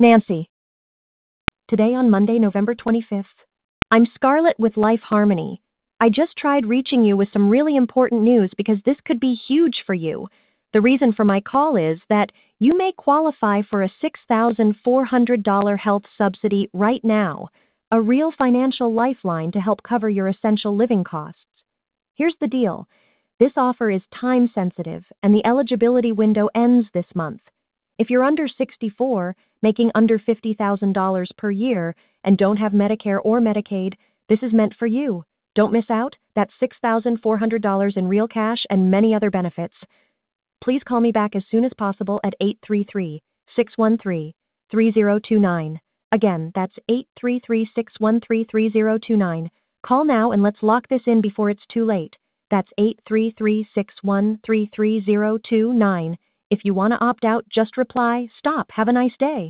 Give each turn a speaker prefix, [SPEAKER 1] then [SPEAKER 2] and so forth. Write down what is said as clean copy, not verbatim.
[SPEAKER 1] Nancy. Today on Monday, November 25th. I'm Scarlett with Life Harmony. I just tried reaching you with some really important news because this could be huge for you. The reason for my call is that you may qualify for a $6,400 health subsidy right now, a real financial lifeline to help cover your essential living costs. Here's the deal. This offer is time sensitive and the eligibility window ends this month. If you're under 64, making under $50,000 per year, and don't have Medicare or Medicaid, this is meant for you. Don't miss out. That's $6,400 in real cash and many other benefits. Please call me back as soon as possible at 833-613-3029. Again, that's 833-613-3029. Call now and let's lock this in before it's too late. That's 833-613-3029. If you want to opt out, just reply, "Stop. Have a nice day."